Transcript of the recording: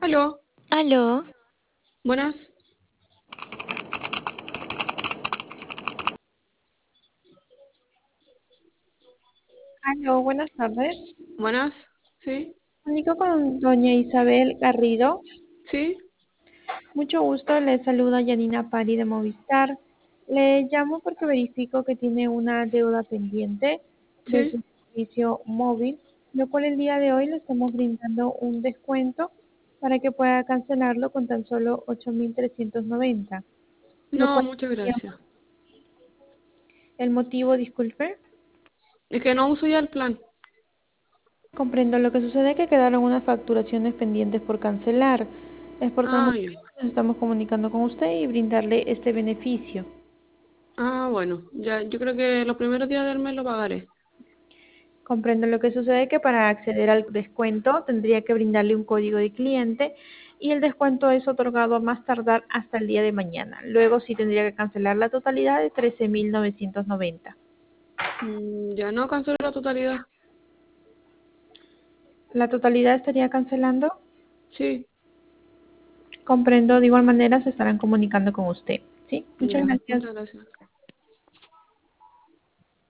Aló, Aló, buenas, Aló, buenas tardes. buenas, sí, Comunico con doña Isabel Garrido. sí, Mucho gusto, le saluda Yanina Pari de Movistar. Le llamo porque verifico que tiene una deuda pendiente de sí. su servicio móvil, lo cual el día de hoy le estamos brindando un descuento para que pueda cancelarlo con tan solo 8.390. Lo No, cual, muchas gracias. el motivo, disculpe. Es que no uso ya el plan. Comprendo. Lo que sucede es que quedaron unas facturaciones pendientes por cancelar. Es por tal Ah, motivo ya. que nos estamos comunicando con usted y brindarle este beneficio. Ah, bueno, ya, yo creo que los primeros días del mes lo pagaré. Comprendo. Lo que sucede es que para acceder al descuento tendría que brindarle un código de cliente y el descuento es otorgado a más tardar hasta el día de mañana. Luego sí tendría que cancelar la totalidad de 13.990. Ya no cancelo la totalidad. La totalidad estaría cancelando. Sí, Comprendo. De igual manera se estarán comunicando con usted. Sí, muchas ya, gracias. muchas gracias.